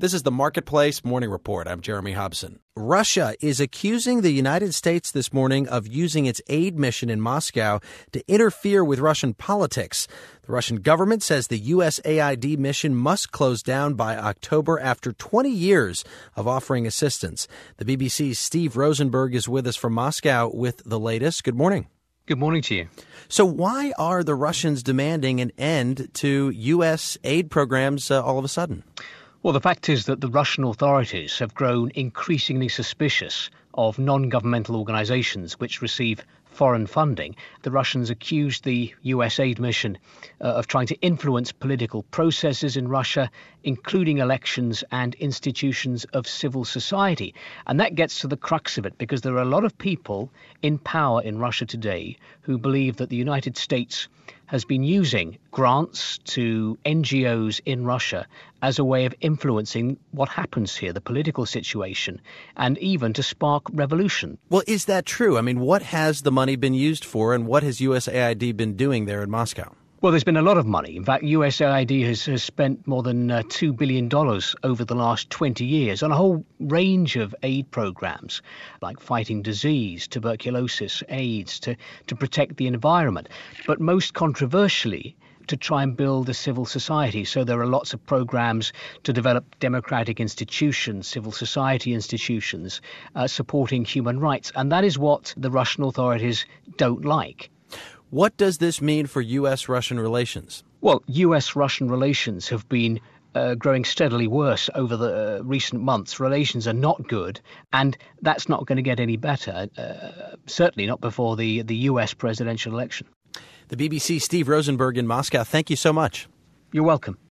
This is the Marketplace Morning Report. I'm Jeremy Hobson. Russia is accusing the United States this morning of using its aid mission in Moscow to interfere with Russian politics. The Russian government says the USAID mission must close down by October after 20 years of offering assistance. The BBC's Steve Rosenberg is with us from Moscow with the latest. Good morning. Good morning to you. So why are the Russians demanding an end to U.S. aid programs all of a sudden? Well, the fact is that the Russian authorities have grown increasingly suspicious of non-governmental organizations which receive foreign funding. The Russians accused the US aid mission of trying to influence political processes in Russia, including elections and institutions of civil society. And that gets to the crux of it, because there are a lot of people in power in Russia today who believe that the United States has been using grants to NGOs in Russia as a way of influencing what happens here, the political situation, and even to spark revolution. Well, is that true? I mean, what has the money been used for, and what has USAID been doing there in Moscow? Well, there's been a lot of money. In fact, USAID has spent more than $2 billion over the last 20 years on a whole range of aid programs, like fighting disease, tuberculosis, AIDS, to protect the environment. But most controversially, to try and build a civil society. So there are lots of programs to develop democratic institutions, civil society institutions, supporting human rights. And that is what the Russian authorities don't like. What does this mean for U.S.-Russian relations? Well, U.S.-Russian relations have been growing steadily worse over the recent months. Relations are not good, and that's not going to get any better, certainly not before the U.S. presidential election. The BBC Steve Rosenberg in Moscow, thank you so much. You're welcome.